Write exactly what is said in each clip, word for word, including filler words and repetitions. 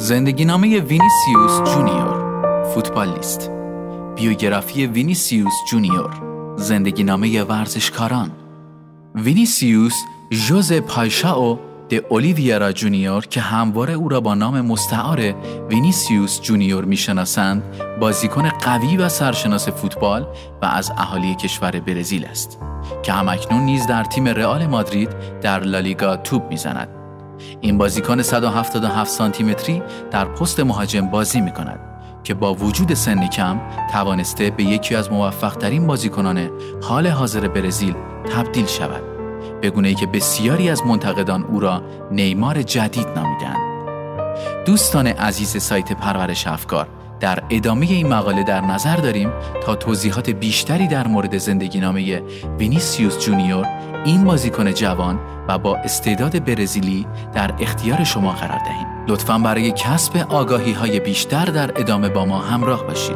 زندگی نامه وینیسیوس جونیور، فوتبالیست. بیوگرافی وینیسیوس جونیور، زندگی نامه ورزشکاران. وینیسیوس ژوزه پایشائو د اولیویرا جونیور که همواره او را با نام مستعار وینیسیوس جونیور میشناسند، بازیکن قوی و سرشناس فوتبال و از اهالی کشور برزیل است که همکنون نیز در تیم رئال مادرید در لالیگا توپ میزند. این بازیکن صد و هفتاد و هفت سانتی متری در پست مهاجم بازی میکند که با وجود سن کم توانسته به یکی از موفق‌ترین بازیکنان حال حاضر برزیل تبدیل شود، به گونه‌ای که بسیاری از منتقدان او را نیمار جدید نامیدند. دوستان عزیز سایت پرورش افکار، در ادامه این مقاله در نظر داریم تا توضیحات بیشتری در مورد زندگی نامه وینیسیوس جونیور، این بازیکن جوان و با استعداد برزیلی، در اختیار شما قرار دهیم. لطفاً برای کسب آگاهی‌های بیشتر در ادامه با ما همراه باشید.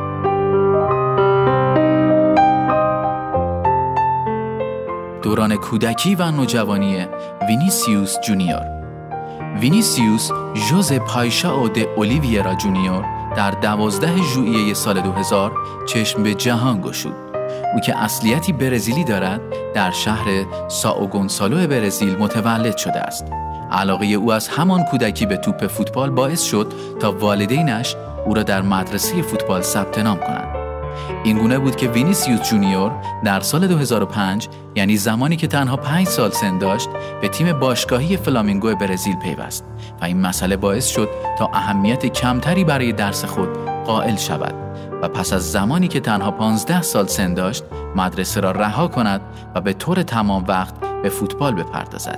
دوران کودکی و نوجوانی وینیسیوس جونیور. وینیسیوس ژوزه پایشائو د اولیویرا جونیور در دوازده ژوئیه سال دو هزار چشم به جهان گشود. او که اصلیتی برزیلی دارد، در شهر سائو گونسالو برزیل متولد شده است. علاقه او از همان کودکی به توپ فوتبال باعث شد تا والدینش او را در مدرسه فوتبال ثبت نام کنند. این گونه بود که وینیسیوس جونیور در سال دو هزار و پنج، یعنی زمانی که تنها پنج سال سن داشت، به تیم باشگاهی فلامینگو برزیل پیوست و این مسئله باعث شد تا اهمیت کمتری برای درس خود قائل شود و پس از زمانی که تنها پانزده سال سن داشت، مدرسه را رها کند و به طور تمام وقت به فوتبال بپردازد.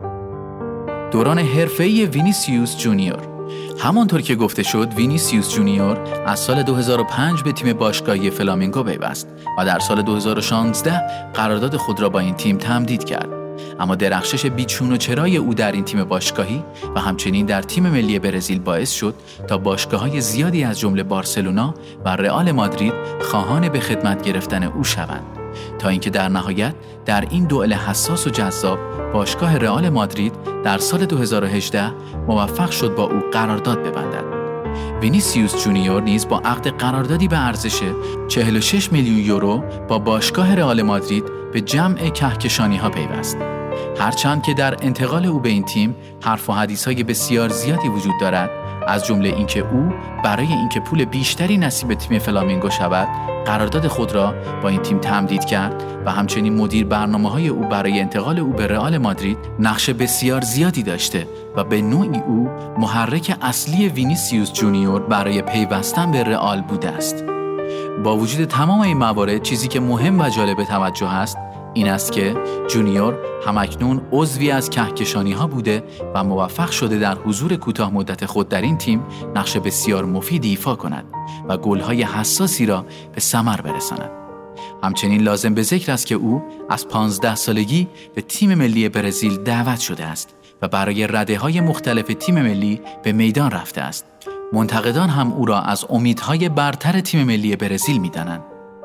دوران حرفه‌ای وینیسیوس جونیور. همانطور که گفته شد، وینیسیوس جونیور از سال دو هزار و پنج به تیم باشگاهی فلامینگو پیوست و در سال دو هزار و شانزده قرارداد خود را با این تیم تمدید کرد. اما درخشش بیچون و چرای او در این تیم باشگاهی و همچنین در تیم ملی برزیل باعث شد تا باشگاه‌های زیادی از جمله بارسلونا و رئال مادرید خواهان به خدمت گرفتن او شوند، تا اینکه در نهایت در این دوئل حساس و جذاب باشگاه رئال مادرید در سال دو هزار و هجده موفق شد با او قرارداد ببندد. وینیسیوس جونیور نیز با عقد قراردادی به ارزش چهل و شش میلیون یورو با باشگاه رئال مادرید به جمع کهکشانی‌ها پیوست. هرچند که در انتقال او به این تیم حرف و حدیث‌های بسیار زیادی وجود دارد، از جمله اینکه او برای اینکه پول بیشتری نصیب تیم فلامینگو شود، قرارداد خود را با این تیم تمدید کرد و همچنین مدیر برنامه‌های او برای انتقال او به رئال مادرید نقش بسیار زیادی داشته و به نوعی او محرک اصلی وینیسیوس جونیور برای پیوستن به رئال بوده است. با وجود تمام این موارد، چیزی که مهم و جالب توجه است این است که جونیور همکنون عضوی از کهکشانی‌ها بوده و موفق شده در حضور کوتاه مدت خود در این تیم نقش بسیار مفیدی ایفا کند و گل‌های حساسی را به ثمر برساند. همچنین لازم به ذکر است که او از پانزده سالگی به تیم ملی برزیل دعوت شده است و برای رده‌های مختلف تیم ملی به میدان رفته است. منتقدان هم او را از امیدهای برتر تیم ملی برزیل می‌دانند.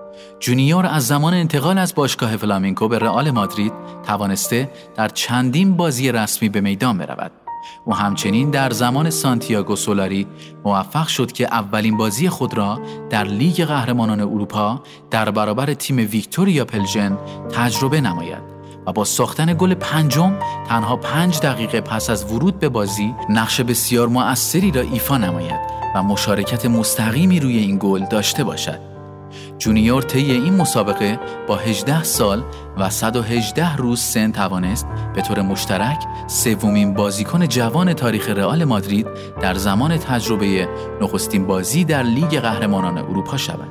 جونیور از زمان انتقال از باشگاه فلامینگو به رئال مادرید توانسته در چندین بازی رسمی به میدان برود. او همچنین در زمان سانتیاگو سولاری موفق شد که اولین بازی خود را در لیگ قهرمانان اروپا در برابر تیم ویکتوریا پلژن تجربه نماید و با ساختن گل پنجم تنها پنج دقیقه پس از ورود به بازی نقش بسیار مؤثری را ایفا نماید و مشارکت مستقیمی روی این گل داشته باشد. جونیور طی این مسابقه با هجده سال و صد و هجده روز سن توانست به طور مشترک سومین بازیکن جوان تاریخ رئال مادرید در زمان تجربه نخستین بازی در لیگ قهرمانان اروپا شود.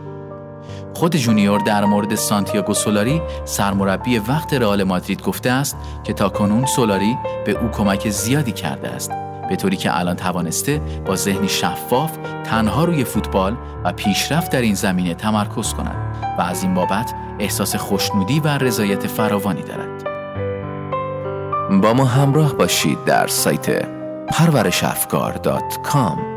خود جونیور در مورد سانتیاگو سولاری، سرمربی وقت رئال مادرید، گفته است که تاکنون سولاری به او کمک زیادی کرده است، به طوری که الان توانسته با ذهنی شفاف تنها روی فوتبال و پیشرفت در این زمینه تمرکز کند و از این بابت احساس خوشنودی و رضایت فراوانی دارد. با ما همراه باشید در سایت پرورش افکار دات کام.